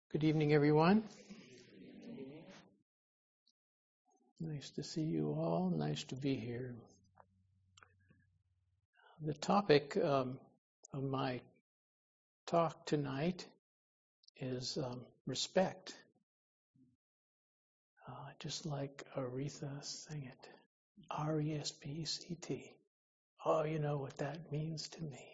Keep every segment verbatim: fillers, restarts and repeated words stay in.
Good evening, everyone. Nice to see you all. Nice to be here. The topic um, of my talk tonight is um, respect. Uh, just like Aretha sang it, R E S P E C T. Oh, you know what that means to me.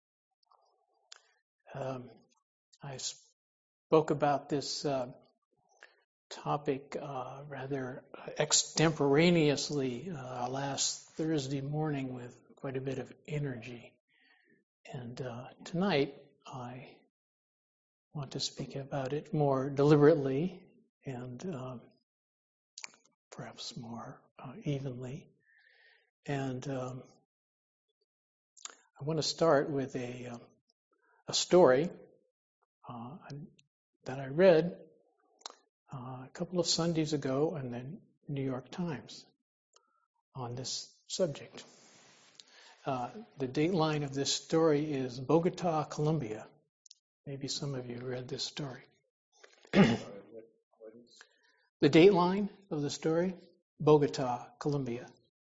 Um, I spoke about this uh, topic uh, rather extemporaneously uh, last Thursday morning with quite a bit of energy. And uh, tonight I want to speak about it more deliberately and um, perhaps more uh, evenly. And um, I want to start with a, um, a story uh, that I read uh, a couple of Sundays ago in the New York Times on this subject. Uh, the dateline of this story is Bogota, Colombia. Maybe some of you read this story. The dateline of the story, Bogota, Colombia.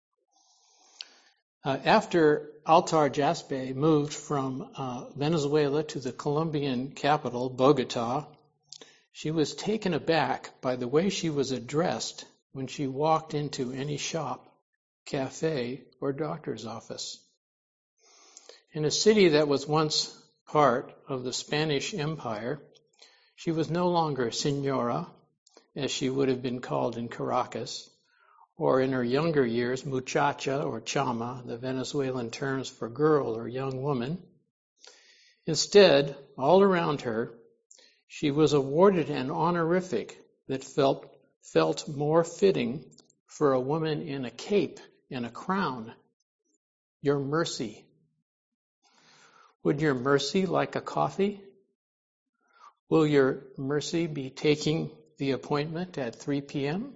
Uh, after Altar Jaspe moved from uh, Venezuela to the Colombian capital, Bogota, she was taken aback by the way she was addressed when she walked into any shop, cafe, or doctor's office. In a city that was once part of the Spanish Empire, she was no longer señora, as she would have been called in Caracas, or in her younger years, muchacha or chama, the Venezuelan terms for girl or young woman. Instead, all around her, she was awarded an honorific that felt, felt more fitting for a woman in a cape and a crown. Your mercy. Would your mercy like a coffee? Will your mercy be taking the appointment at three p.m.?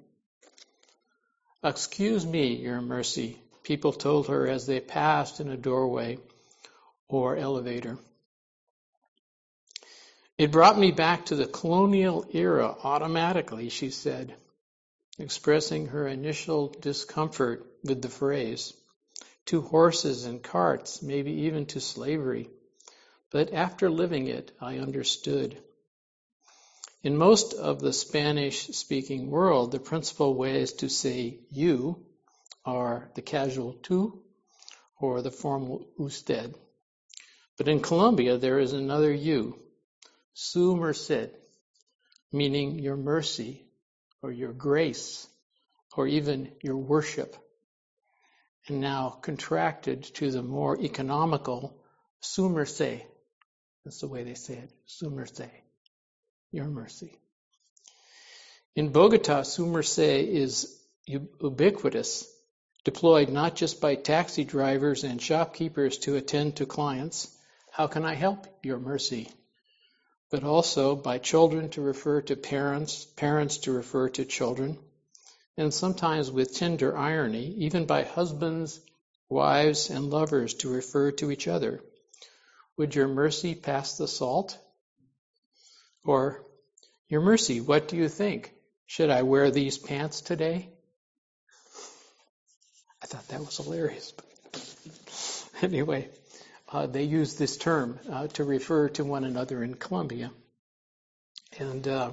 Excuse me, your mercy, people told her as they passed in a doorway or elevator. It brought me back to the colonial era automatically, she said, expressing her initial discomfort with the phrase, to horses and carts, maybe even to slavery. But after living it, I understood. In most of the Spanish-speaking world, the principal ways to say you are the casual tú or the formal usted. But in Colombia, there is another you, su merced, meaning your mercy or your grace or even your worship, and now contracted to the more economical su merced. That's the way they say it, su merced. Your mercy. In Bogota, su merced is ubiquitous, deployed not just by taxi drivers and shopkeepers to attend to clients, how can I help, your mercy? But also by children to refer to parents, parents to refer to children, and sometimes with tender irony, even by husbands, wives, and lovers to refer to each other. Would your mercy pass the salt? Or, your mercy, what do you think? Should I wear these pants today? I thought that was hilarious. Anyway, uh, they use this term uh, to refer to one another in Colombia. And uh,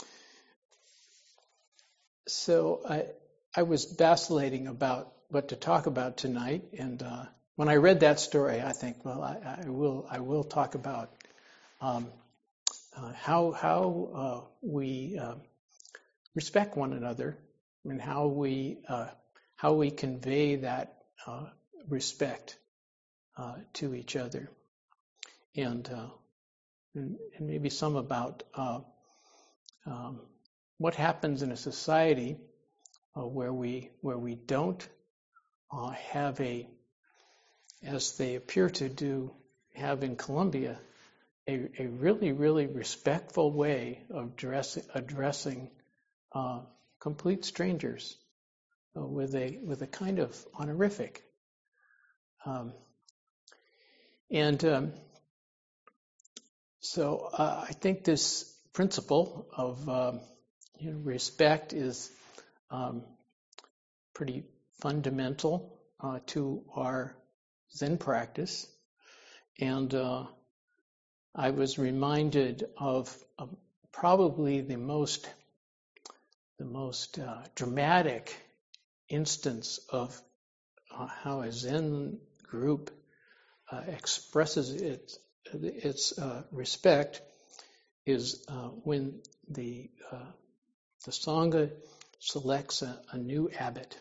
so I, I was vacillating about what to talk about tonight. And uh, when I read that story, I think, well, I, I will I will talk about um, Uh, how how uh, we uh, respect one another and how we uh, how we convey that uh, respect uh, to each other, and, uh, and and maybe some about uh, um, what happens in a society uh, where we where we don't uh, have a, as they appear to do, have in Colombia, A, a really, really respectful way of dress, addressing uh, complete strangers uh, with a with a kind of honorific. Um, and um, so uh, I think this principle of um, you know, respect is um, pretty fundamental uh, to our Zen practice. And uh, I was reminded of, of probably the most the most uh, dramatic instance of uh, how a Zen group uh, expresses its its uh, respect is uh, when the uh, the Sangha selects a, a new abbot.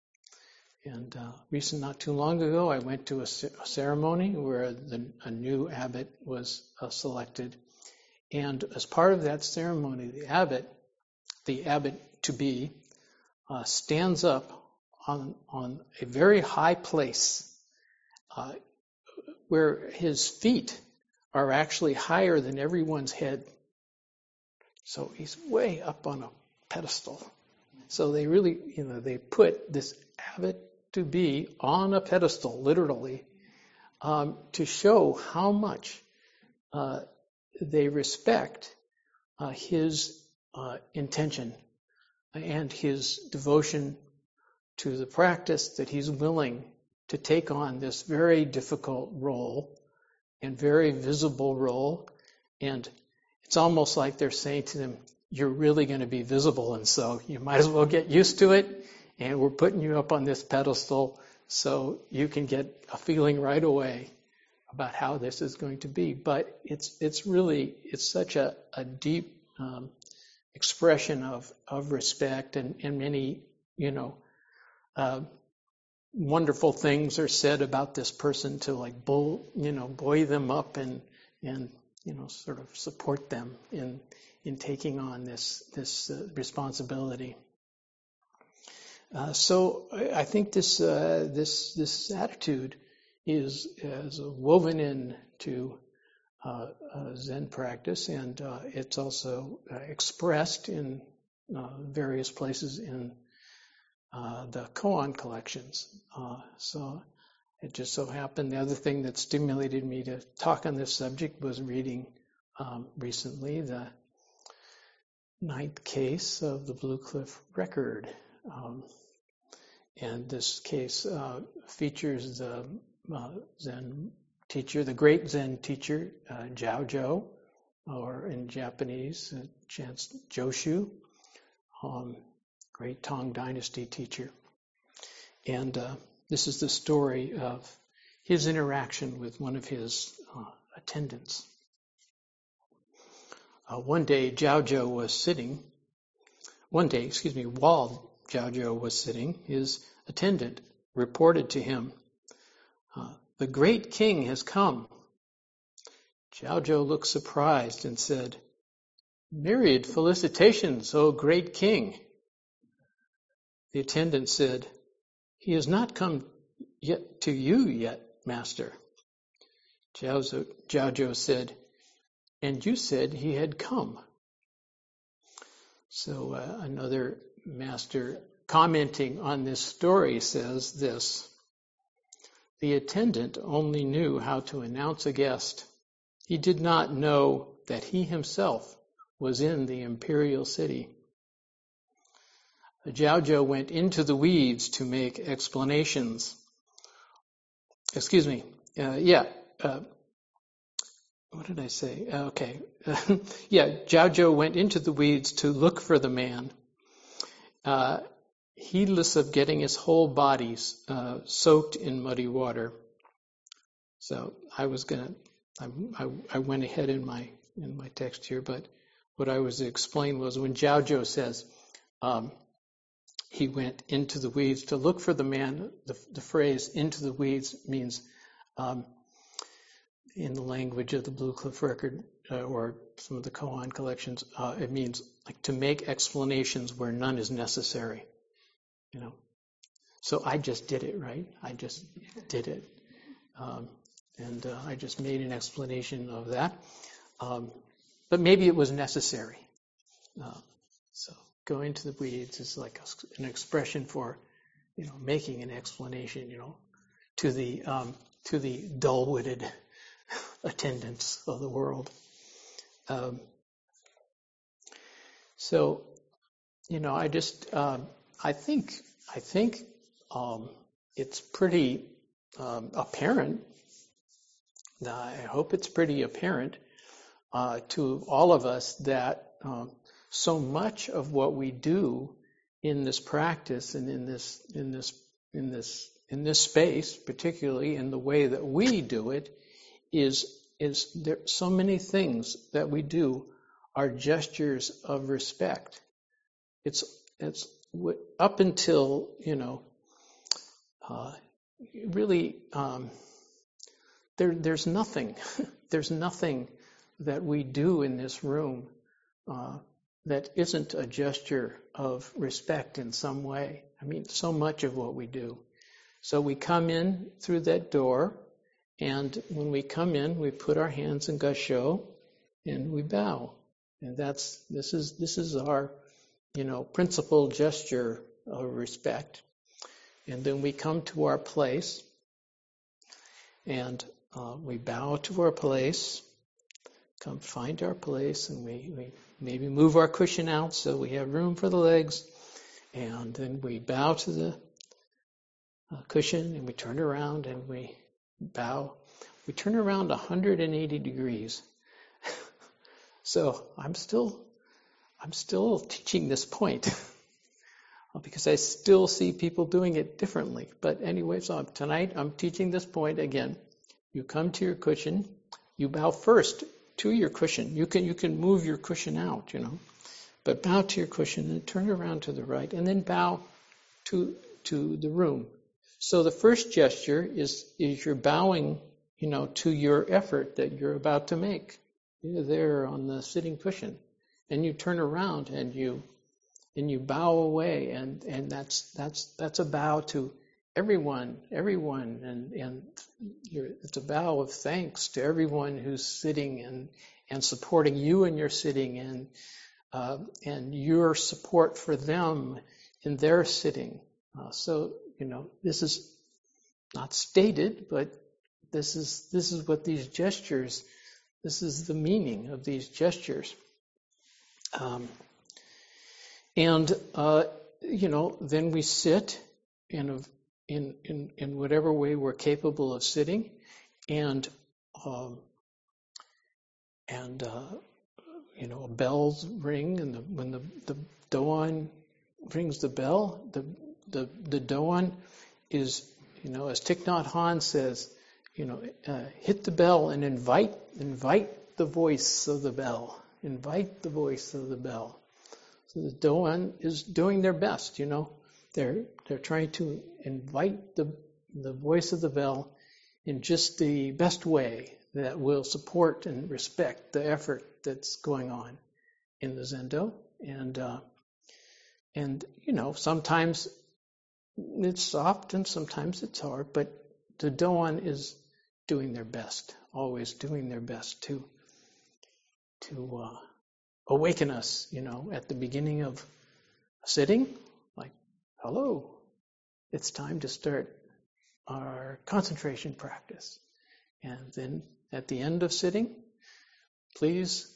And uh, recent, not too long ago, I went to a, a ceremony where the, a new abbot was uh, selected. And as part of that ceremony, the abbot, the abbot to be, uh, stands up on on a very high place, uh, where his feet are actually higher than everyone's head. So he's way up on a pedestal. So they really, you know, they put this abbot to be on a pedestal, literally, um, to show how much uh, they respect uh, his uh, intention and his devotion to the practice, that he's willing to take on this very difficult role and very visible role. And it's almost like they're saying to them, you're really going to be visible, and so you might as well get used to it, and we're putting you up on this pedestal so you can get a feeling right away about how this is going to be. But it's it's really, it's such a, a deep um, expression of, of respect, and, and many, you know, uh, wonderful things are said about this person to like bull, you know, buoy them up and, and, you know, sort of support them in in taking on this this uh, responsibility. Uh, so I, I think this uh, this this attitude is is woven into uh, uh, Zen practice, and uh, it's also uh, expressed in uh, various places in uh, the koan collections. Uh, so it just so happened the other thing that stimulated me to talk on this subject was reading um, recently the ninth case of the Blue Cliff Record. Um, and this case uh, features the uh, Zen teacher, the great Zen teacher, uh, Jiao-jo, or in Japanese, uh, Chance Joshu, um, great Tang Dynasty teacher. And uh, this is the story of his interaction with one of his uh, attendants. Uh, one day, Jiao-jo was sitting, one day, excuse me, while Jiao-jo was sitting, his attendant reported to him, uh, the great king has come. Jiao-jo looked surprised and said, myriad felicitations, O great king. The attendant said, he has not come yet to you yet, master. Jiao-jo said, and you said he had come. So uh, another master commenting on this story says this, the attendant only knew how to announce a guest. He did not know that he himself was in the imperial city. Jiao-jo went into the weeds to make explanations. Excuse me. Uh, yeah. Uh, what did I say? Okay. yeah, Jiao-jo went into the weeds to look for the man, uh, heedless of getting his whole body uh, soaked in muddy water. So I was gonna, I, I, I went ahead in my in my text here, but what I was to explain was when Jiao-jo says um, he went into the weeds to look for the man, the, the phrase "into the weeds" means. Um, in the language of the Blue Cliff Record uh, or some of the koan collections, uh, it means like to make explanations where none is necessary. You know, so I just did it, right? I just did it, um, and uh, I just made an explanation of that. Um, but maybe it was necessary. Uh, so going to the weeds is like a, an expression for, you know, making an explanation. You know, to the um, to the dull-witted attendants of the world. Um, So, you know, I just, uh, I think, I think um, it's pretty um, apparent. I hope it's pretty apparent uh, to all of us that um, so much of what we do in this practice and in this, in this, in this, in this space, particularly in the way that we do it, is is there so many things that we do are gestures of respect. It's it's up until, you know, uh, really um, there there's nothing there's nothing that we do in this room uh, that isn't a gesture of respect in some way. I mean, so much of what we do. So we come in through that door, and when we come in, we put our hands in Gassho and we bow. And that's this is this is our, you know, principal gesture of respect. And then we come to our place, and uh, we bow to our place, come find our place, and we, we maybe move our cushion out so we have room for the legs. And then we bow to the uh, cushion, and we turn around and we bow. We turn around one hundred eighty degrees. So I'm still, I'm still teaching this point because I still see people doing it differently. But anyway, so tonight I'm teaching this point again. You come to your cushion, you bow first to your cushion. You can you can move your cushion out, you know, but bow to your cushion and turn around to the right, and then bow to to the room. So the first gesture is is you're bowing, you know, to your effort that you're about to make. You're there on the sitting cushion, and you turn around and you and you bow away, and, and that's that's that's a bow to everyone, everyone, and and you're, it's a bow of thanks to everyone who's sitting and and supporting you in your sitting, and uh, and your support for them in their sitting. Uh, so you know, this is not stated, but this is this is what these gestures. This is the meaning of these gestures. Um, and, uh, you know, then we sit in, a, in, in, in whatever way we're capable of sitting. And, um, and uh, you know, a bell's ring. And the, when the, the Doan rings the bell, the, the, the Doan is, you know, as Thich Nhat Hanh says, you know, uh, hit the bell and invite invite the voice of the bell. Invite the voice of the bell. So the Doan is doing their best, you know. They're they're trying to invite the the voice of the bell in just the best way that will support and respect the effort that's going on in the Zendo. And uh, and you know, sometimes it's soft and sometimes it's hard, but the Doan is doing their best, always doing their best to to uh, awaken us, you know, at the beginning of sitting, like, hello, it's time to start our concentration practice. And then at the end of sitting, please,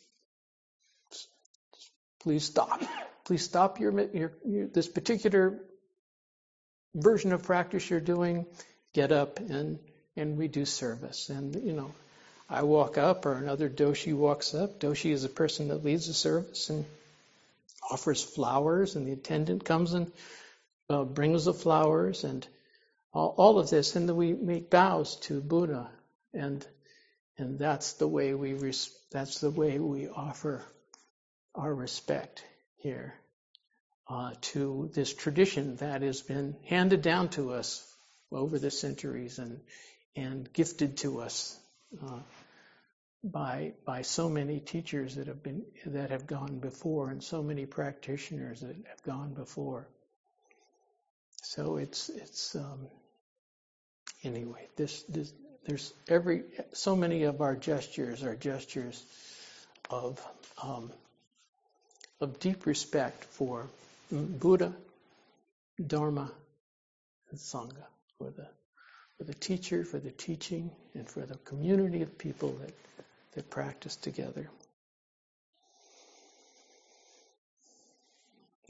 please stop. Please stop your, your, your this particular version of practice you're doing, get up and and we do service. And, you know, I walk up or another doshi walks up. Doshi is a person that leads the service and offers flowers, and the attendant comes and uh, brings the flowers and all, all of this. And then we make bows to Buddha, and and that's the way we res- that's the way we offer our respect here uh, to this tradition that has been handed down to us over the centuries and and gifted to us uh, by by so many teachers that have been that have gone before, and so many practitioners that have gone before. So it's it's um, anyway. This this there's every so many of our gestures are gestures of um, of deep respect for Buddha, Dharma, and Sangha, for the for the teacher, for the teaching, and for the community of people that, that practice together.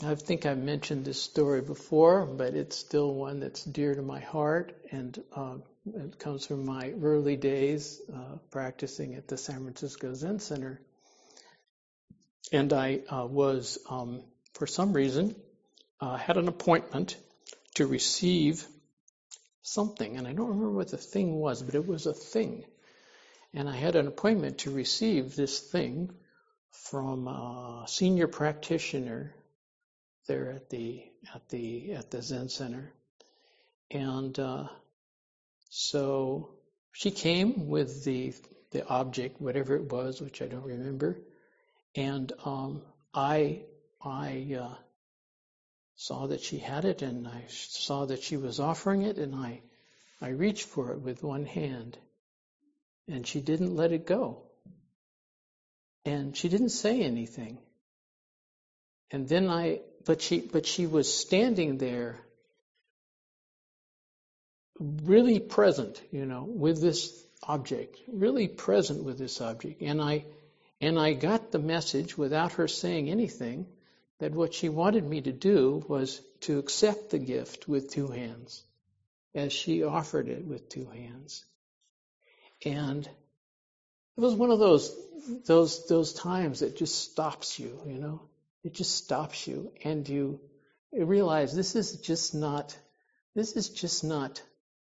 I think I've mentioned this story before, but it's still one that's dear to my heart, and uh, it comes from my early days uh, practicing at the San Francisco Zen Center. And I uh, was, um, for some reason, uh, had an appointment to receive something, and I don't remember what the thing was, but it was a thing. And I had an appointment to receive this thing from a senior practitioner there at the at the at the Zen Center, and uh, so she came with the the object, whatever it was, which I don't remember, and um, I I uh, saw that she had it, and I saw that she was offering it, and I I reached for it with one hand, and she didn't let it go, and she didn't say anything, and then I. But she, but she was standing there, really present, you know, with this object, really present with this object. And I, and I got the message without her saying anything that what she wanted me to do was to accept the gift with two hands, as she offered it with two hands. And it was one of those, those, those times that just stops you, you know. It just stops you, and you realize this is just not, this is just not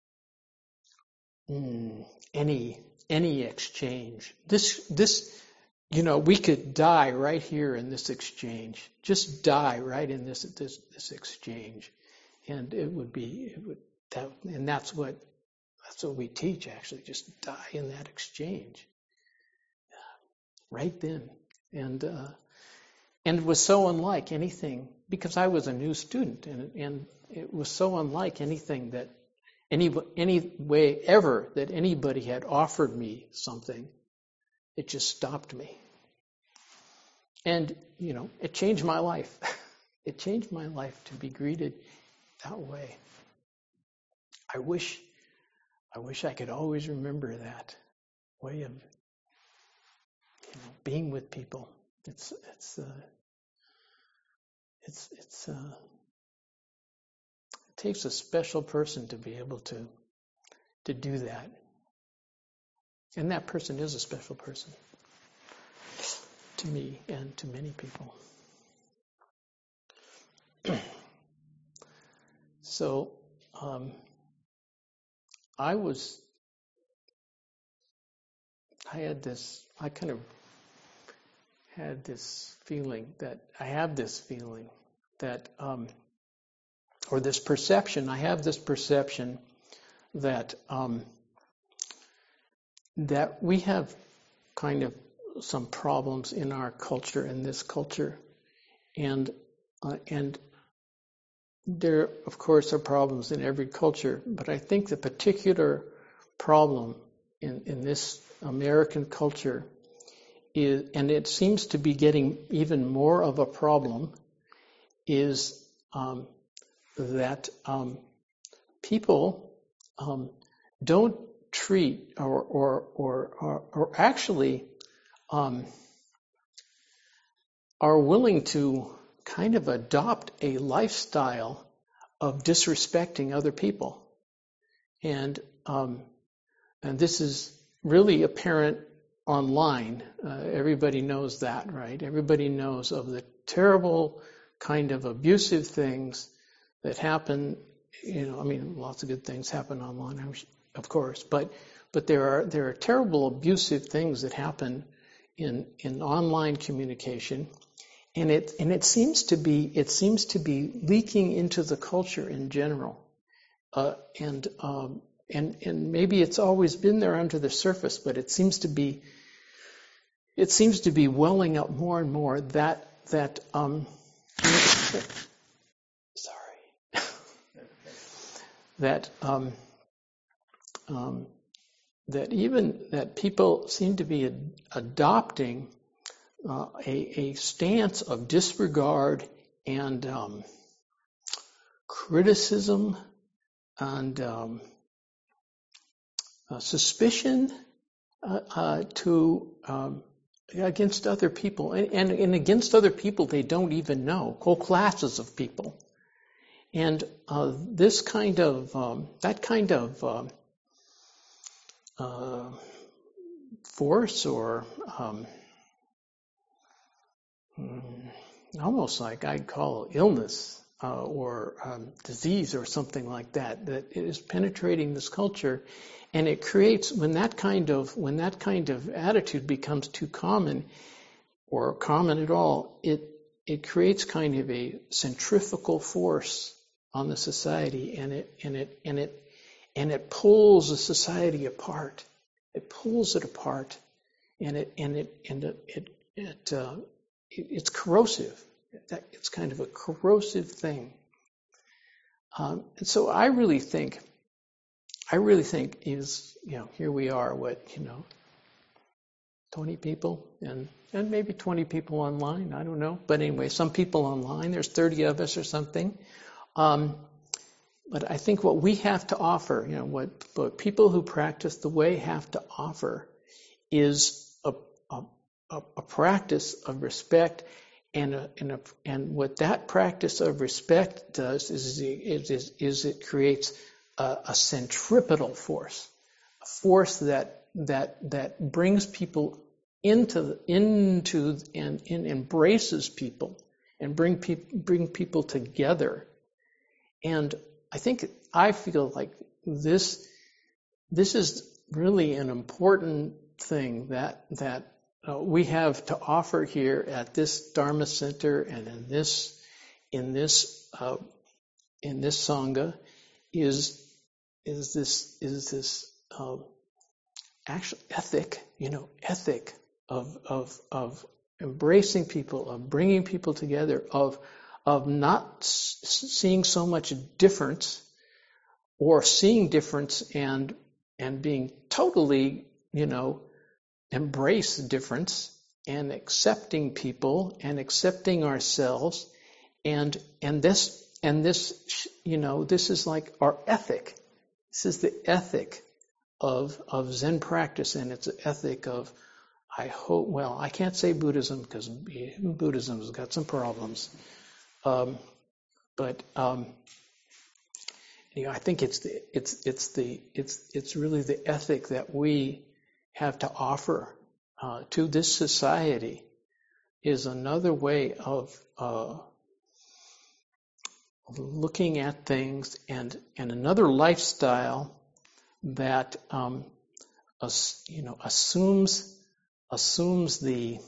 mm, any any exchange. This this, you know, we could die right here in this exchange. Just die right in this this this exchange, and it would be it would that, and that's what that's what we teach actually. Just die in that exchange, right then, and. Uh, And it was so unlike anything, because I was a new student, and, and it was so unlike anything that, any any way ever that anybody had offered me something. It just stopped me. And, you know, it changed my life. It changed my life to be greeted that way. I wish, I wish I could always remember that way of, you know, being with people. It's, it's, uh, It's it's uh, it takes a special person to be able to to do that, and that person is a special person to me and to many people. So um, I was I had this I kind of had this feeling that I have this feeling that um, or this perception I have this perception that um, that we have kind of some problems in our culture, in this culture, and uh, and there of course are problems in every culture, but I think the particular problem in in this American culture is, and it seems to be getting even more of a problem, is um, that um, people um, don't treat or or or or, or actually um, are willing to kind of adopt a lifestyle of disrespecting other people, and um, and this is really apparent online. Uh, everybody knows that, right? Everybody knows of the terrible kind of abusive things that happen. You know, I mean, lots of good things happen online, of course, but but there are there are terrible abusive things that happen in in online communication, and it and it seems to be it seems to be leaking into the culture in general, uh, and um, and and maybe it's always been there under the surface, but it seems to be it seems to be welling up more and more that that um, sorry that um, um, that even that people seem to be ad- adopting uh, a, a stance of disregard and um, criticism and um, uh, suspicion uh, uh, to um, against other people, and, and, and against other people they don't even know, whole classes of people. And uh, this kind of, um, that kind of um, uh, force or um, almost like I'd call illness uh, or um, disease or something like that, that is penetrating this culture. And it creates, when that kind of, when that kind of attitude becomes too common or common at all, it, it creates kind of a centrifugal force on the society, and it, and it, and it, and it pulls the society apart. It pulls it apart, and it, and it, and it, it, it uh, it's corrosive. It's kind of a corrosive thing. Um, and so I really think, I really think is, you know, here we are, what, you know, twenty people and, and maybe twenty people online. I don't know. But anyway, some people online. There's thirty of us or something. Um, but I think what we have to offer, you know, what, what people who practice the way have to offer is a, a, a practice of respect. And, a, and, a, and what that practice of respect does is, is, is, is it creates a, a centripetal force, a force that that that brings people into into and, and embraces people and bring people bring people together. And I think I feel like this this is really an important thing that that. Uh, we have to offer here at this Dharma Center and in this in this uh, in this sangha is is this is this uh, actual ethic, you know, ethic of of of embracing people, of bringing people together, of of not s- seeing so much difference or seeing difference and and being totally, you know, embrace difference and accepting people and accepting ourselves, and and this and this you know this is like our ethic. This is the ethic of of Zen practice, and it's an ethic of, I hope, well, I can't say Buddhism because Buddhism has got some problems, um, but um, you know, I think it's the it's it's the it's it's really the ethic that we have to offer uh, to this society is another way of uh, looking at things, and and another lifestyle that um, as, you know assumes assumes the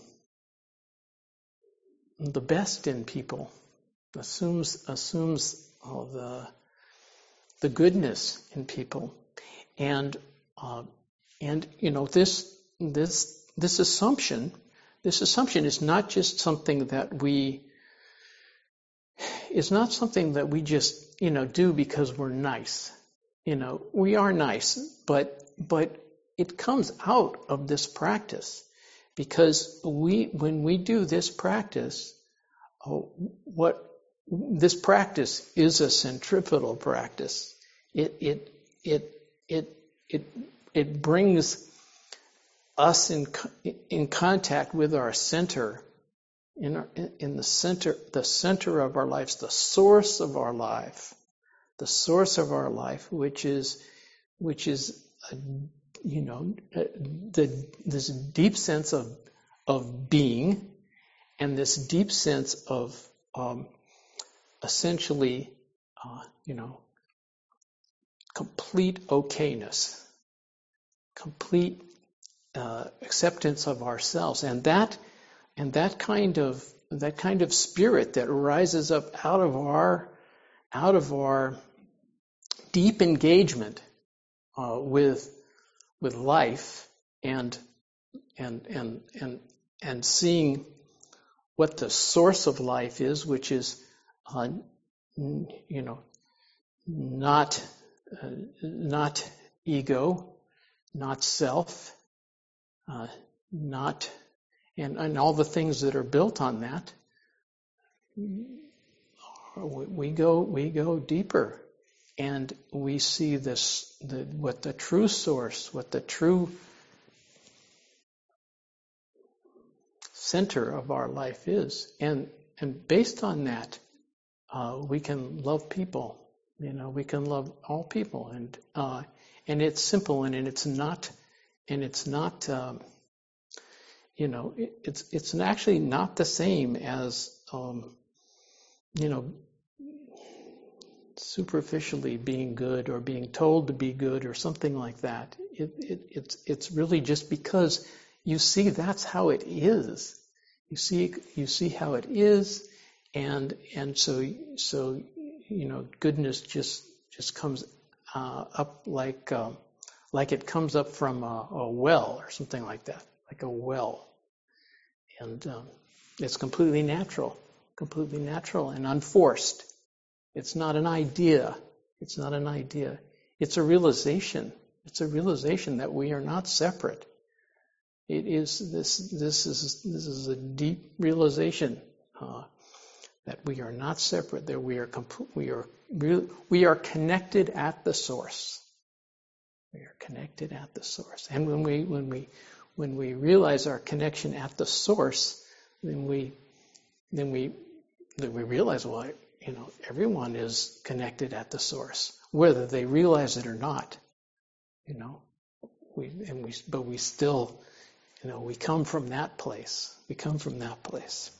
the best in people, assumes assumes uh, the the goodness in people, and uh, and you know this this this assumption this assumption is not just something that we is not something that we just you know do because we're nice. You know, we are nice, but but it comes out of this practice, because we when we do this practice, oh, what this practice is a centripetal practice. It it it it it it brings us in in contact with our center, in our, in the center the center of our lives, the source of our life, the source of our life, which is which is a, you know the this deep sense of of being, and this deep sense of um, essentially uh, you know complete okayness, complete uh, acceptance of ourselves, and that and that kind of that kind of spirit that rises up out of our out of our deep engagement uh, with with life, and and and and and seeing what the source of life is, which is uh, you know not uh, not ego, not self, uh, not and, and all the things that are built on that. We go we go deeper, and we see this the, what the true source, what the true center of our life is. And and based on that, uh, we can love people. You know, we can love all people, and uh, and it's simple, and, and it's not, and it's not, um, you know, it, it's it's actually not the same as, um, you know, superficially being good or being told to be good or something like that. It, it it's it's really just because you see that's how it is. You see you see how it is, and and so so you know, goodness just just comes uh, up like um, like it comes up from a, a well or something like that, like a well, and um, it's completely natural, completely natural and unforced. It's not an idea. It's not an idea. It's a realization. It's a realization that we are not separate. It is this. This is this is a deep realization uh, that we are not separate. That we are comp- we are we are connected at the source. We are connected at the source. And when we when we when we realize our connection at the source, then we then we then we realize, well, you know, everyone is connected at the source, whether they realize it or not. You know, we and we, but we still, you know, we come from that place. We come from that place.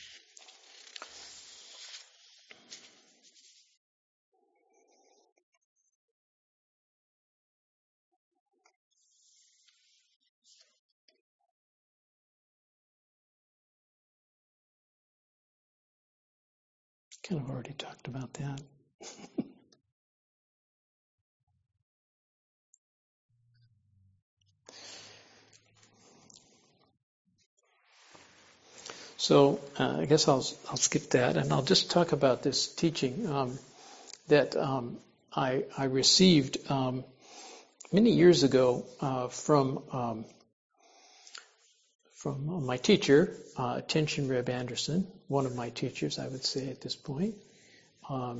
Kind of already talked about that. So uh, I guess I'll I'll skip that, and I'll just talk about this teaching um, that um, I I received um, many years ago uh, from um, from my teacher, uh, Tenshin Reb Anderson, one of my teachers, I would say at this point. Um,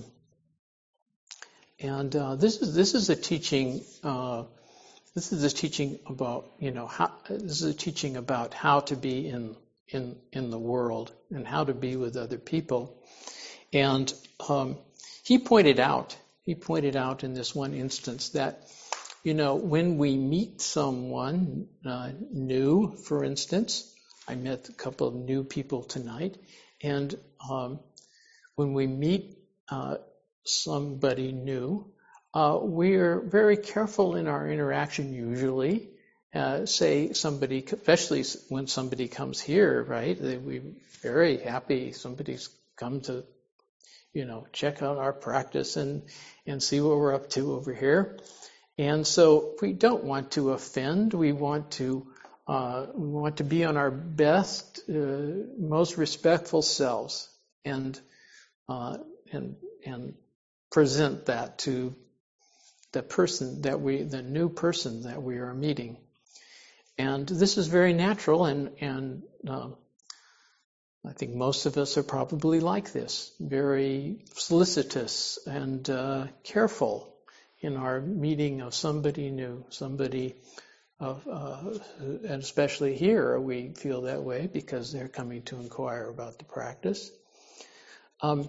and uh, this is this is a teaching. Uh, this is a teaching about you know how. This is a teaching about how to be in in in the world and how to be with other people. And um, he pointed out. He pointed out in this one instance that you know when we meet someone uh, new, for instance, I met a couple of new people tonight, and um, when we meet uh, somebody new, uh, we're very careful in our interaction usually. Uh, say somebody, especially when somebody comes here, right? We're very happy somebody's come to, you know, check out our practice and, and see what we're up to over here. And so we don't want to offend. We want to uh, we want to be on our best, uh, most respectful selves, and uh, and and present that to the person that we, the new person that we are meeting. And this is very natural, and and uh, I think most of us are probably like this, very solicitous and uh, careful in our meeting of somebody new, somebody of, uh, and especially here we feel that way because they're coming to inquire about the practice. Um,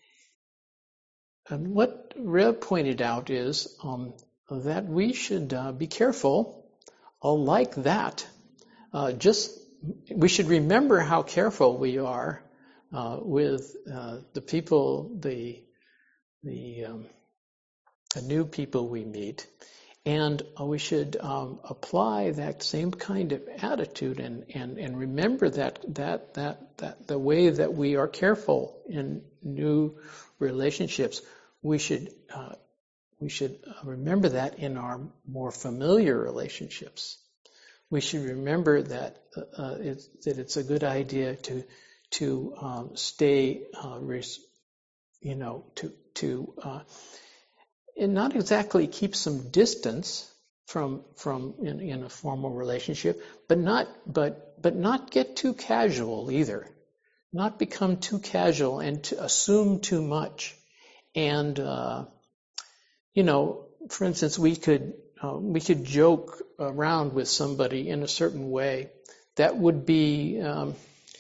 and what Reb pointed out is um, that we should uh, be careful, uh, like that. Uh, just we should remember how careful we are uh, with uh, the people, the the, um, the new people we meet. And we should um, apply that same kind of attitude and, and, and remember that, that that that the way that we are careful in new relationships, we should uh, we should remember that in our more familiar relationships. We should remember that uh, it's, that it's a good idea to to um, stay, uh, res, you know, to to uh, and not exactly keep some distance from from in, in a formal relationship, but not but but not get too casual either, not become too casual and to assume too much. And uh, you know, for instance, we could uh, we could joke around with somebody in a certain way that would be um,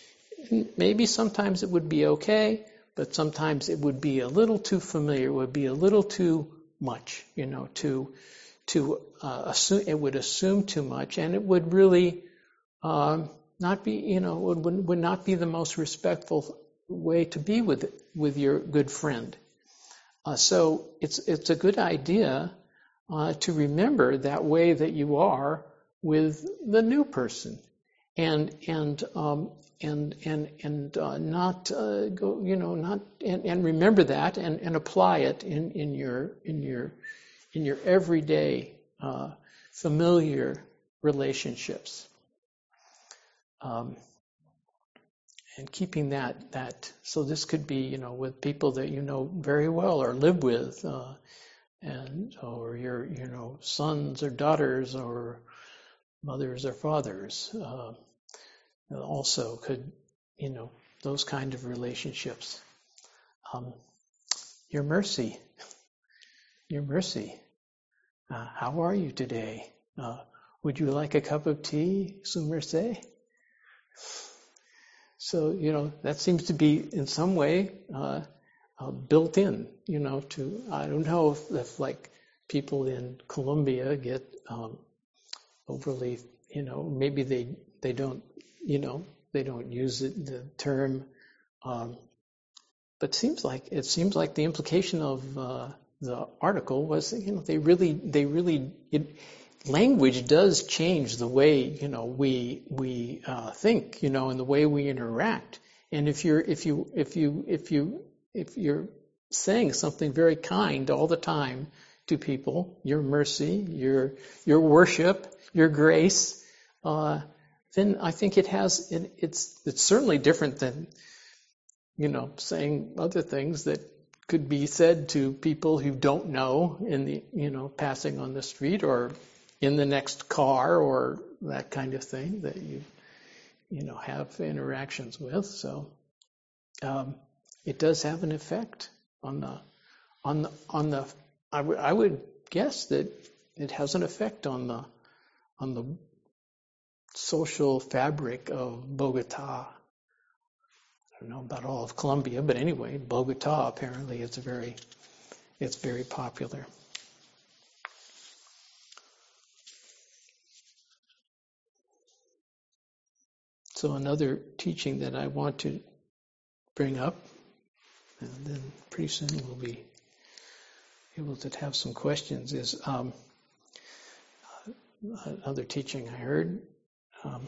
maybe sometimes it would be okay, but sometimes it would be a little too familiar, it would be a little too much, you know, to, to uh, assume, it would assume too much, and it would really um, not be, you know, would, would not be the most respectful way to be with with your good friend. Uh, so it's it's a good idea uh, to remember that way that you are with the new person, and and um, and and and uh, not uh, go, you know, not and, and remember that and, and apply it in, in your in your in your everyday uh, familiar relationships. Um, and keeping that, that, so this could be, you know, with people that you know very well or live with, uh, and, or your, you know, sons or daughters or mothers or fathers, uh, also could, you know, those kind of relationships. Um, your mercy, your mercy. Uh, how are you today? Uh, would you like a cup of tea, su merced? So, you know, that seems to be in some way uh, uh, built in, you know, to, I don't know if, if like people in Colombia get um, overly, you know, maybe they, they don't, you know, they don't use it, the term, um, but seems like, it seems like the implication of uh, the article was, you know, they really, they really, it, language does change the way, you know, we we uh, think, you know, and the way we interact. And if you're if you if you if you if you're saying something very kind all the time to people, your mercy, your your worship, your grace, uh, then I think it has it, it's it's certainly different than, you know, saying other things that could be said to people who don't know in the, you know, passing on the street or in the next car or that kind of thing that you, you know, have interactions with. So um, it does have an effect on the, on the, on the. I, w- I would guess that it has an effect on the, on the social fabric of Bogota. I don't know about all of Colombia, but anyway, Bogota apparently is very, it's very popular. So another teaching that I want to bring up, and then pretty soon we'll be able to have some questions, is um, another teaching I heard um,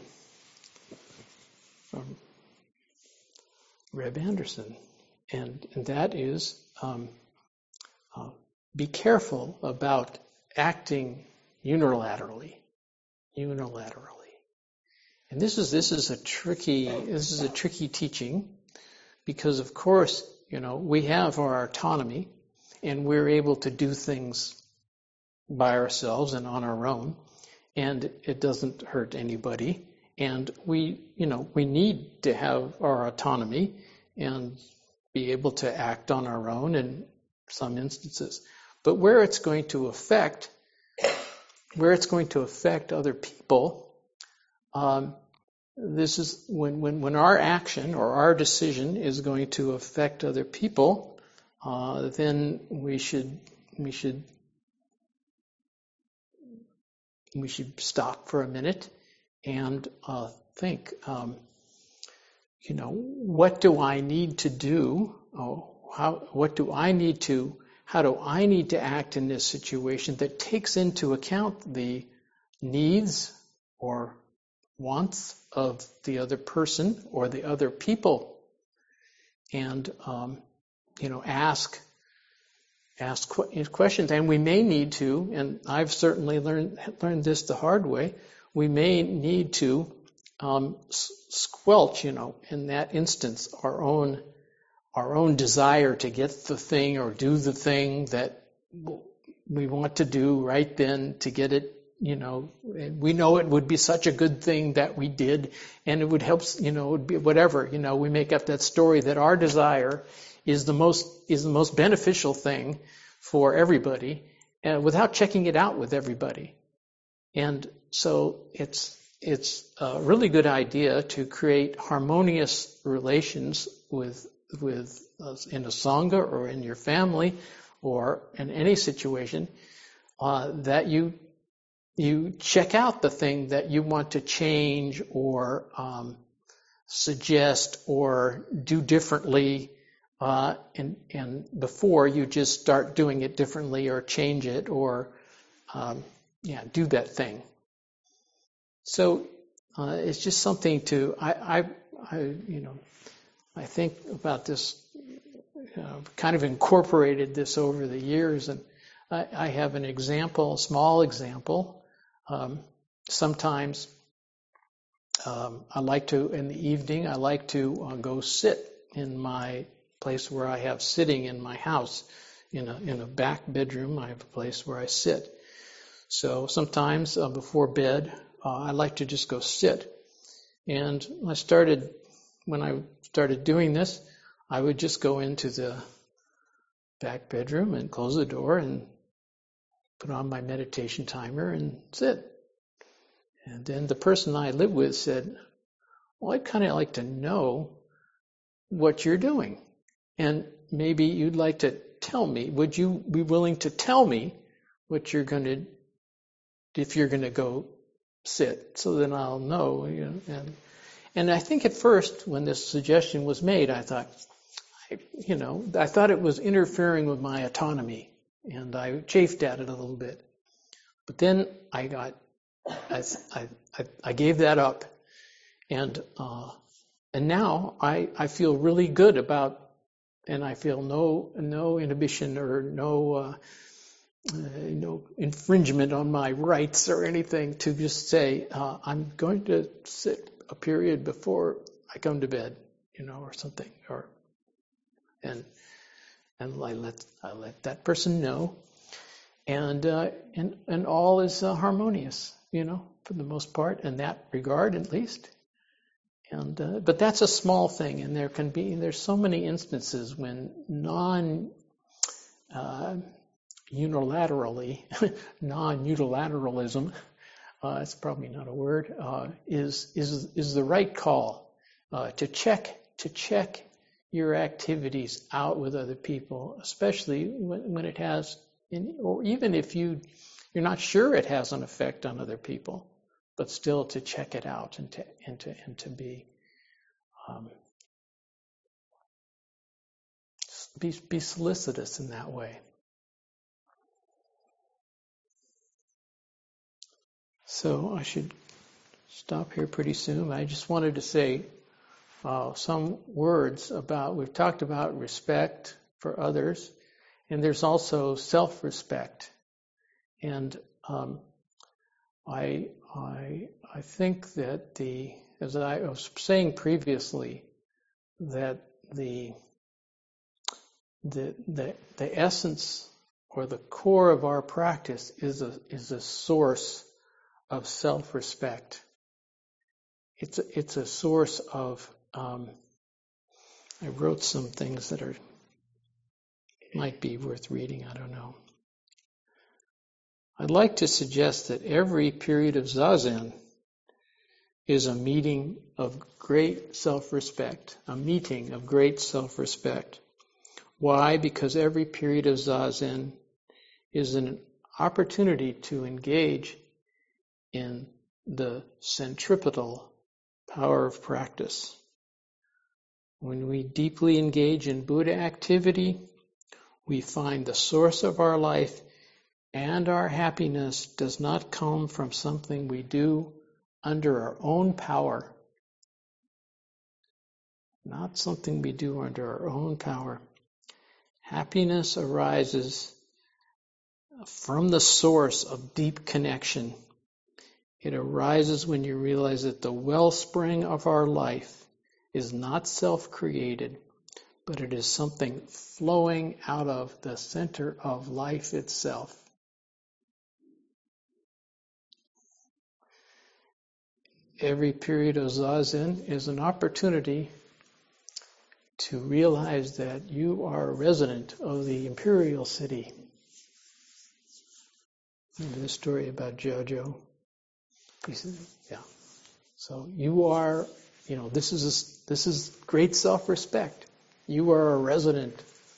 from Reb Anderson, and, and that is um, uh, be careful about acting unilaterally, unilaterally. And this is this is a tricky this is a tricky teaching, because of course, you know, we have our autonomy and we're able to do things by ourselves and on our own, and it doesn't hurt anybody. And we, you know, we need to have our autonomy and be able to act on our own in some instances. But where it's going to affect where it's going to affect other people, Um, this is when, when, when our action or our decision is going to affect other people, uh, then we should we should we should stop for a minute and uh, think. Um, you know, what do I need to do? Oh, how? What do I need to? How do I need to act in this situation that takes into account the needs or wants of the other person or the other people, and um, you know, ask ask questions. And we may need to, and I've certainly learned learned this the hard way. We may need to um, squelch, you know, in that instance, our own our own desire to get the thing or do the thing that we want to do right then to get it. You know, we know it would be such a good thing that we did, and it would help, you know, it would be whatever, you know, we make up that story that our desire is the most, is the most beneficial thing for everybody, uh, without checking it out with everybody. And so it's, it's a really good idea to create harmonious relations with with uh, in a sangha or in your family or in any situation uh, that you you check out the thing that you want to change or um, suggest or do differently, uh, and, and before you just start doing it differently or change it or um, yeah, do that thing. So uh, it's just something to I, I, I you know I think about this. Uh, kind of incorporated this over the years, and I, I have an example, a small example. Um, sometimes um, I like to, in the evening, I like to uh, go sit in my place where I have sitting in my house. In a in a back bedroom, I have a place where I sit. So sometimes uh, before bed, uh, I like to just go sit. And I started, when I started doing this, I would just go into the back bedroom and close the door and put on my meditation timer and sit. And then the person I live with said, well, I'd kind of like to know what you're doing. And maybe you'd like to tell me, would you be willing to tell me what you're going to, if you're going to go sit, so then I'll know. You know, and, and I think at first when this suggestion was made, I thought, I, you know, I thought it was interfering with my autonomy, and I chafed at it a little bit. But then I got, I, I, I gave that up, and uh, and now I, I feel really good about, and I feel no no inhibition or no uh, uh, no infringement on my rights or anything to just say uh, I'm going to sit a period before I come to bed, you know, or something, or and and I let I let that person know, and uh, and and all is uh, harmonious, you know, for the most part, in that regard at least. And uh, but that's a small thing, and there can be there's so many instances when non uh, unilaterally non-unilateralism, uh, it's probably not a word, uh, is is is the right call uh, to check to check your activities out with other people, especially when, when it has, in, or even if you you're not sure it has an effect on other people, but still to check it out and to and to and to be um, be be solicitous in that way. So I should stop here pretty soon. I just wanted to say uh, some words about, we've talked about respect for others, and there's also self-respect. And um, I, I, I think that the, as I was saying previously, that the, the, the, the essence or the core of our practice is a, is a source of self-respect. It's a, it's a source of, um, I wrote some things that are, might be worth reading, I don't know. I'd like to suggest that every period of Zazen is a meeting of great self-respect, a meeting of great self-respect. Why? Because every period of Zazen is an opportunity to engage in the centripetal power of practice. When we deeply engage in Buddha activity, we find the source of our life, and our happiness does not come from something we do under our own power. Not something we do under our own power. Happiness arises from the source of deep connection. It arises when you realize that the wellspring of our life is not self-created, but it is something flowing out of the center of life itself. Every period of Zazen is an opportunity to realize that you are a resident of the imperial city. Remember the story about Jojo? Yeah. So you are, you know, this is a, this is great self-respect. You are a resident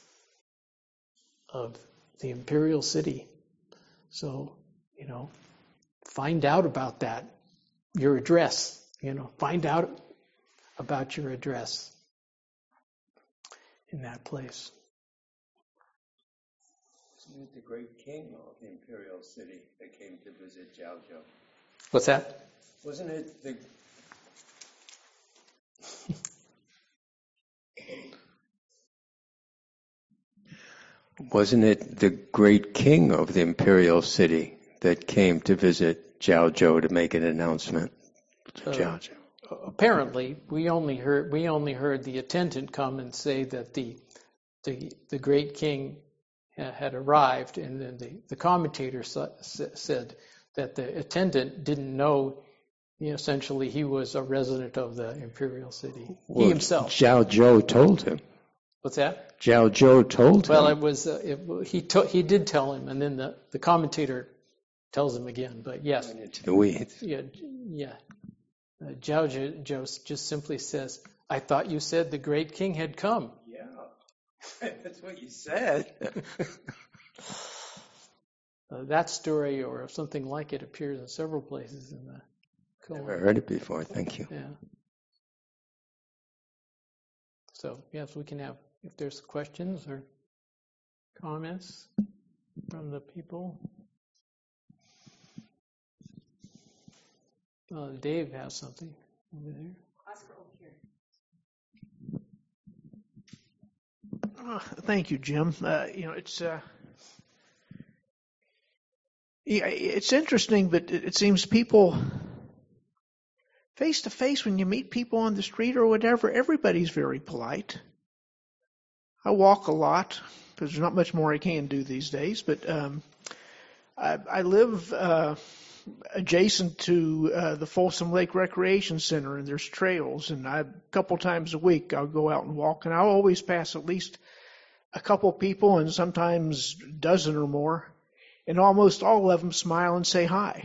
of the imperial city. So, you know, find out about that, your address, you know, find out about your address in that place. Wasn't it the great king of the imperial city that came to visit Zhao Zhou? What's that? Wasn't it the... Wasn't it the great king of the imperial city that came to visit Zhao Zhou to make an announcement to Uh, Zhao Zhou? Apparently, we only heard we only heard the attendant come and say that the the the great king ha- had arrived, and then the the commentator sa- sa- said that the attendant didn't know. You know, essentially, he was a resident of the imperial city. Well, He himself. Zhao Zhou told him. What's that? Zhao Zhou told Well, him. it was uh, it, he to, he did tell him, and then the, the commentator tells him again. But yes, Went into the weeds. yeah, yeah. Uh, Zhao Zhou Zhou just simply says, "I thought you said the great king had come." Yeah, that's what you said. Uh, that story or something like it appears in several places in the Koan. Never heard it before. Thank you. Yeah. So yes, we can have if there's questions or comments from the people. Uh, Dave has something over there. Oscar over here. Uh, thank you, Jim. Uh, you know, it's uh, yeah, it's interesting, but it, it seems people face to face when you meet people on the street or whatever, everybody's very polite. I walk a lot because there's not much more I can do these days, but um, I, I live uh, adjacent to uh, the Folsom Lake Recreation Center, and there's trails, and I, a couple times a week I'll go out and walk, and I'll always pass at least a couple people, and sometimes a dozen or more, and almost all of them smile and say hi.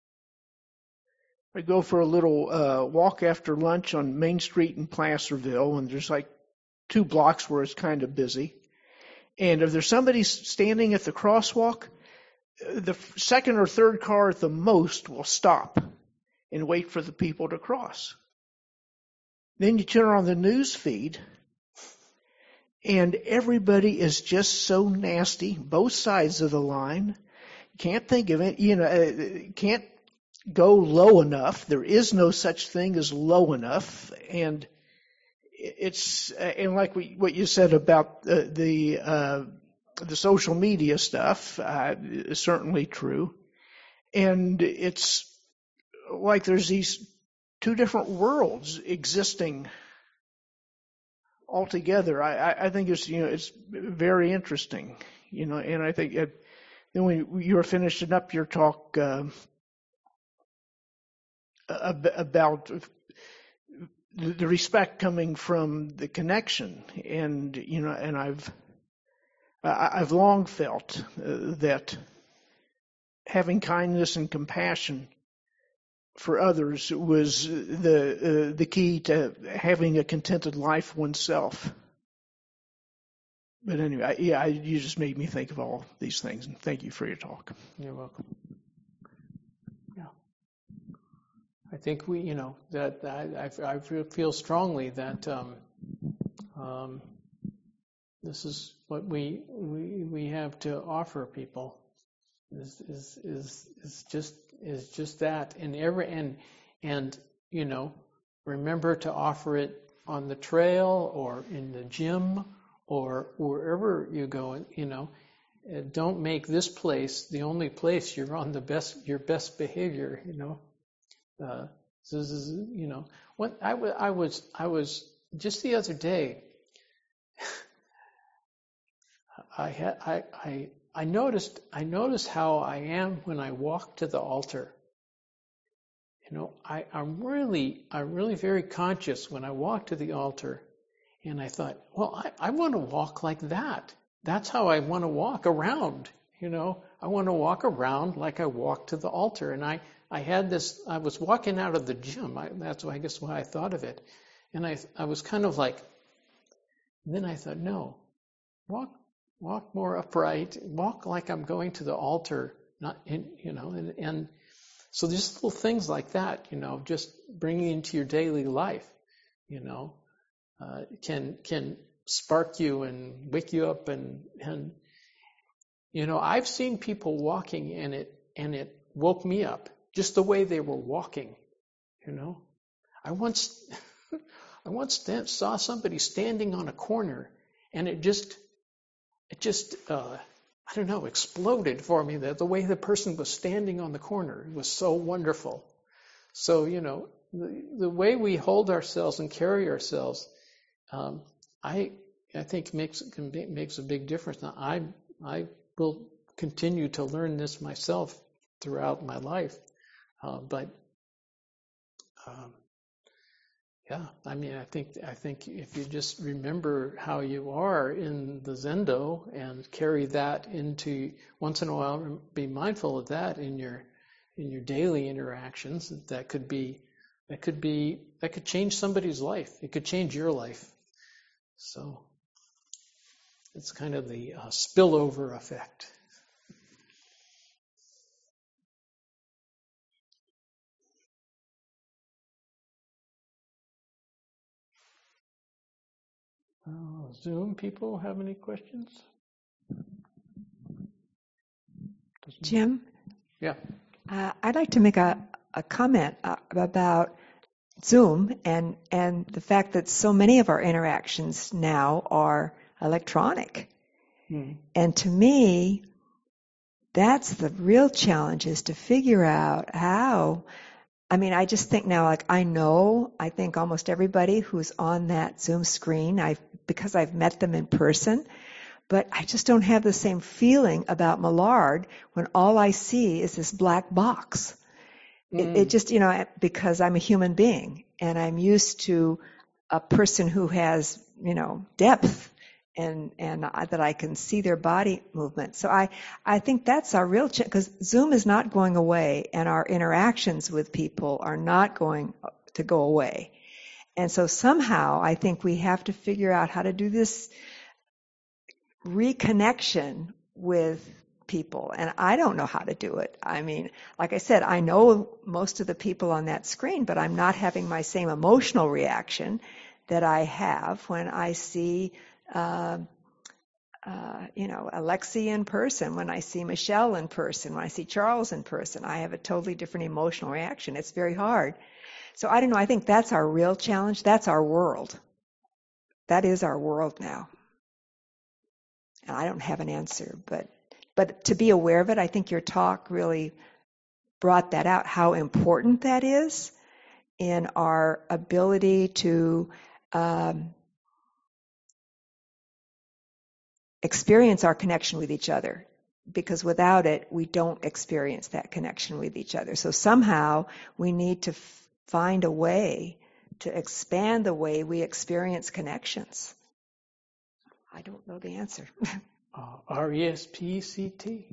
I go for a little uh, walk after lunch on Main Street in Placerville, and there's like two blocks where it's kind of busy. And if there's somebody standing at the crosswalk, the second or third car at the most will stop and wait for the people to cross. Then you turn on the news feed, and everybody is just so nasty, both sides of the line. Can't think of it, you know, can't go low enough. There is no such thing as low enough. And it's, and like we, what you said about the, the, uh, the social media stuff, uh, is certainly true. And it's like there's these two different worlds existing altogether. I, I, I think it's, you know, it's very interesting, you know, and I think it, then when you were finishing up your talk, uh, about the respect coming from the connection, and you know, and I've I've long felt uh, that having kindness and compassion for others was the uh, the key to having a contented life oneself. But anyway, yeah, I, you just made me think of all these things, and thank you for your talk. You're welcome. Yeah. I think we, you know, that I, I feel strongly that um, um, this is what we we we have to offer people. Is is is is just is just that, and every and and you know, remember to offer it on the trail or in the gym or wherever you go. You know, don't make this place the only place you're on the best your best behavior. You know. Uh, so this is, you know, what I, w- I was, I was just the other day, I had, I, I, I noticed, I noticed how I am when I walk to the altar. You know, I, I'm really, I'm really very conscious when I walk to the altar, and I thought, well, I, I want to walk like that. That's how I want to walk around. You know, I want to walk around like I walk to the altar, and I, I had this, I was walking out of the gym. I, that's why, I guess why I thought of it. And I, I was kind of like, then I thought, no, walk, walk more upright, walk like I'm going to the altar, not in, you know, and, and so just little things like that, you know, just bringing into your daily life, you know, uh, can, can spark you and wake you up and, and, you know, I've seen people walking and it, and it woke me up just the way they were walking, you know. I once, I once stand, saw somebody standing on a corner and it just, it just, uh, I don't know, exploded for me that the way the person was standing on the corner was so wonderful. So, you know, the, the way we hold ourselves and carry ourselves, um, I, I think makes, can be, makes a big difference. Now, I, I will continue to learn this myself throughout my life. Uh, but, um, yeah, I mean, I think I think if you just remember how you are in the Zendo and carry that into once in a while, be mindful of that in your in your daily interactions. That could be that could be that could change somebody's life. It could change your life. So it's kind of the uh, spillover effect. Uh, Zoom people have any questions? Jim? Yeah. Uh, I'd like to make a, a comment uh, about Zoom and, and the fact that so many of our interactions now are electronic. Hmm. And to me, that's the real challenge, is to figure out how. I mean, I just think now, like, I know, I think almost everybody who's on that Zoom screen, I've, because I've met them in person, but I just don't have the same feeling about Millard when all I see is this black box. Mm. It, it just, you know, because I'm a human being and I'm used to a person who has, you know, depth and, and I, that I can see their body movement. So I, I think that's our real challenge, because Zoom is not going away and our interactions with people are not going to go away. And so somehow I think we have to figure out how to do this reconnection with people. And I don't know how to do it. I mean, like I said, I know most of the people on that screen, but I'm not having my same emotional reaction that I have when I see, uh, uh, you know, Alexi in person, when I see Michelle in person, when I see Charles in person. I have a totally different emotional reaction. It's very hard. So I don't know. I think that's our real challenge. That's our world. That is our world now. And I don't have an answer, but but to be aware of it, I think your talk really brought that out, how important that is in our ability to um, experience our connection with each other. Because without it, we don't experience that connection with each other. So somehow we need to f- find a way to expand the way we experience connections. I don't know the answer. Uh, R E S P C T.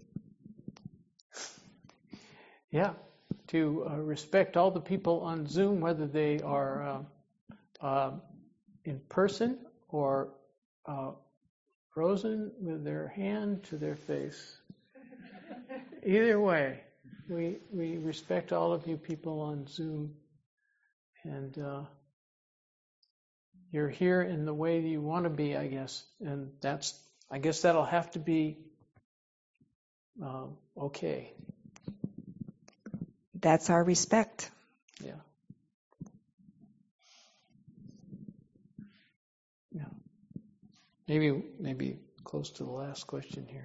Yeah, to uh, respect all the people on Zoom, whether they are uh, uh, in person or uh, frozen with their hand to their face. Either way, we we respect all of you people on Zoom, and uh, you're here in the way that you want to be, I guess, and that's I guess that'll have to be uh, okay. That's our respect. Yeah. Yeah. Maybe maybe close to the last question here.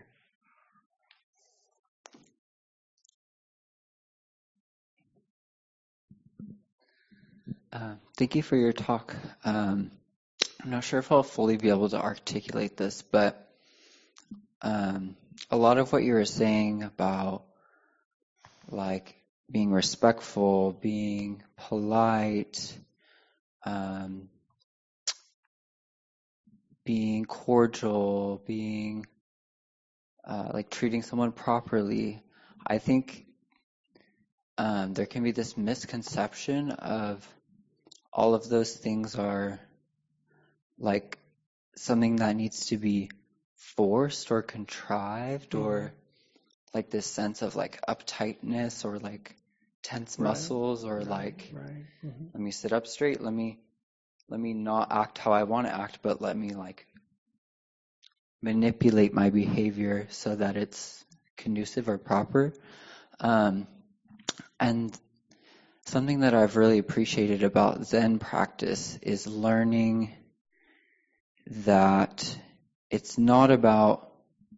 Uh, thank you for your talk. Um, I'm not sure if I'll fully be able to articulate this, but um, a lot of what you were saying about like being respectful, being polite, um, being cordial, being uh, like treating someone properly. I think um, there can be this misconception of all of those things are like something that needs to be forced or contrived, mm-hmm. or like this sense of like uptightness or like tense right. muscles or right. like right. Mm-hmm. let me sit up straight, let me let me not act how I want to act, but let me like manipulate my behavior so that it's conducive or proper. Um, and something that I've really appreciated about Zen practice is learning that it's not about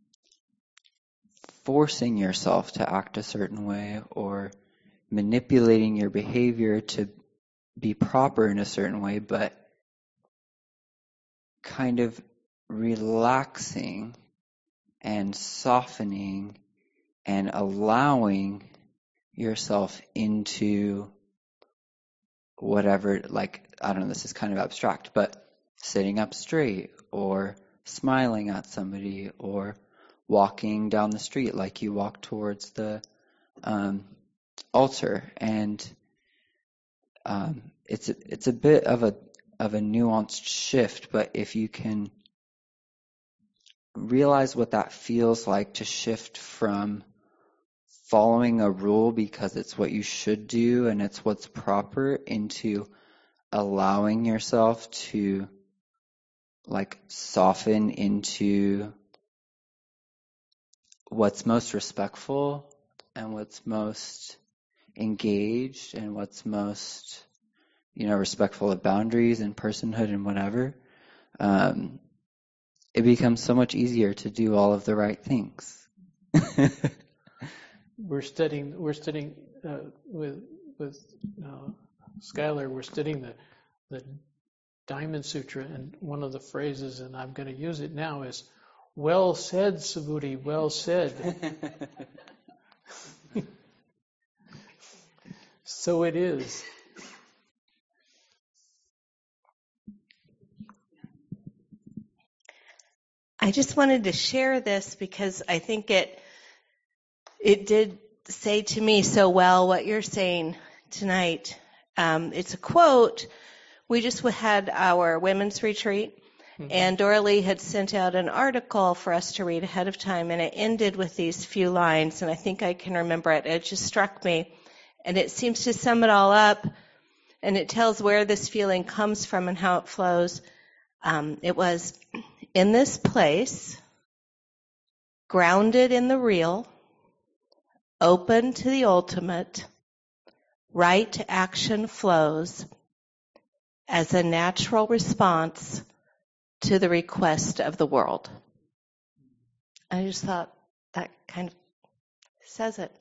forcing yourself to act a certain way or manipulating your behavior to be proper in a certain way, but kind of relaxing and softening and allowing yourself into whatever, like, I don't know, this is kind of abstract, but sitting up straight or smiling at somebody or walking down the street like you walk towards the um, altar. And um, it's, it's a bit of a of a nuanced shift, but if you can realize what that feels like to shift from following a rule because it's what you should do and it's what's proper into allowing yourself to like soften into what's most respectful and what's most engaged and what's most, you know, respectful of boundaries and personhood and whatever, um, it becomes so much easier to do all of the right things. We're studying. We're studying uh, with with uh, Skylar. We're studying the the Diamond Sutra, and one of the phrases, and I'm going to use it now, is "Well said, Subhuti. Well said." So it is. I just wanted to share this because I think it it did say to me so well what you're saying tonight. Um, it's a quote. We just had our women's retreat, mm-hmm. and Dora Lee had sent out an article for us to read ahead of time, and it ended with these few lines, and I think I can remember it. It just struck me, and it seems to sum it all up, and it tells where this feeling comes from and how it flows. Um, it was, in this place, grounded in the real, open to the ultimate, right action flows as a natural response to the request of the world. I just thought that kind of says it.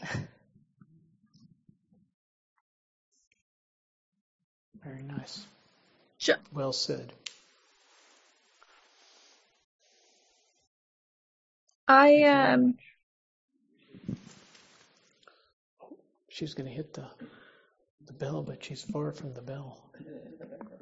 Very nice. Sure. Well said. I um. She's going to hit the the bell, but she's far from the bell.